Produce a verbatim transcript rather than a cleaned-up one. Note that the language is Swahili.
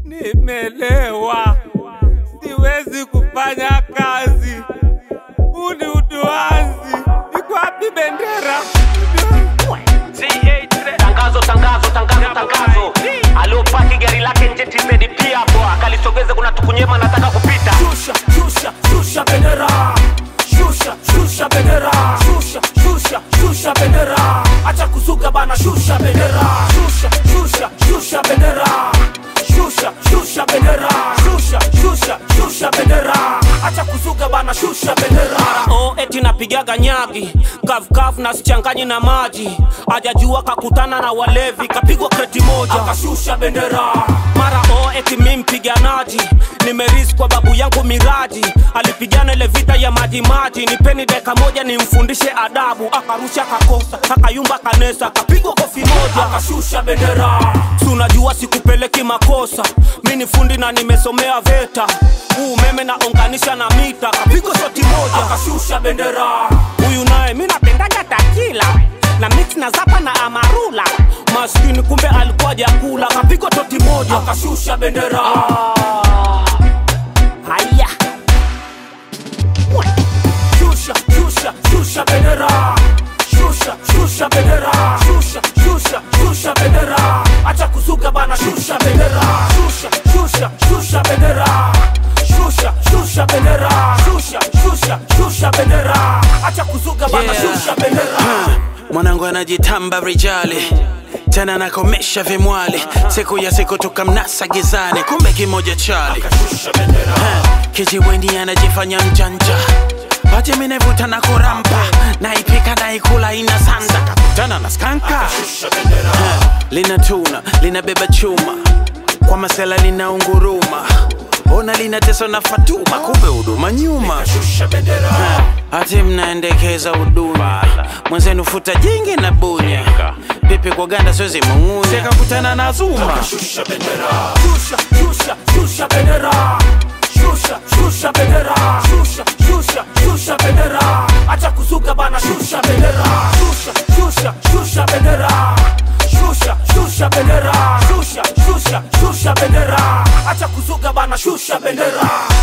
Nimelewa, siwezi kufanya kazi. Uni uduazi, iko wapi bendera? Tangazo, tangazo, tangazo, tangazo. Alopaki gari lake nje tizedi pia hapo. Akalisogeze kuna tukunyema nataka kupita. Shusha, shusha, shusha bendera. Shusha, shusha bendera. Shusha, shusha, shusha bendera. Acha kuzuga bana, shusha bendera. Shusha, shusha, shusha bendera. Shusha, shusha bendera. Shusha, shusha, shusha bendera. Acha kuzuga bana, shusha bendera. Oh, eti napigaga nyagi kav kav na sichanganyi na maji. Hajajua kakutana na walevi kapigwa kreti moja akashusha bendera. Mara oh, eti mimi mpiganaji nimerisi kwa babu yangu miraji. Alipigana ile vita ya maji maji. Nipeni deka moja nimfundishe adabu. Akarusha kakosa, akayumba kanesa, kapigwa kofi moja akashusha bendera. Tunajua sikupeleki makosa, mimi ni fundi na nimesomea veta. Huu umeme na unganisha na mita, kapigwa shoti moja akashusha bendera. Huyu naye mimi napendaga takila na mix na zapa na amarula. Maskini kumbe alikuwa jakula, kapigwa shoti moja akashusha bendera. Ah, haya shusha, shusha, shusha bendera. Shusha, shusha bendera. Shusha, shusha, shusha bendera. Acha kuzuga bana, shusha bendera. Shusha, shusha, shusha bendera. Shusha, shusha bendera. Shusha, shusha, shusha bendera. Acha kuzuga bana, yeah. Shusha bendera. Mwanangu anajitamba rijali, tena nakomesha vimwali. Siku ya siku tukamnasa gizani, kumbe kimoja chali. Kijiweni anajifanya mjanja, Pati minevuta na kurampa, naipika na ikula ina sanda. Kakutana na skanka, lina tuna, lina beba chuma, kwa masela lina unguruma. Ona lina teso na Fatuma, kumbe uduma nyuma. Hati mnaendekeza uduma, mwenzenu futa jingi na bunya. Pipi kwa ganda swezi munguni, seka kutana na Zuma. Shusha bendera. Shusha, shusha, shusha bendera. Shusha, shusha bendera. Shusha, shusha, shusha bendera. Acha kuzuga bana, shusha bendera. Shusha, shusha, shusha bendera. Shusha, shusha bendera. Shusha, shusha, shusha bendera. Acha kuzuga bana, shusha bendera.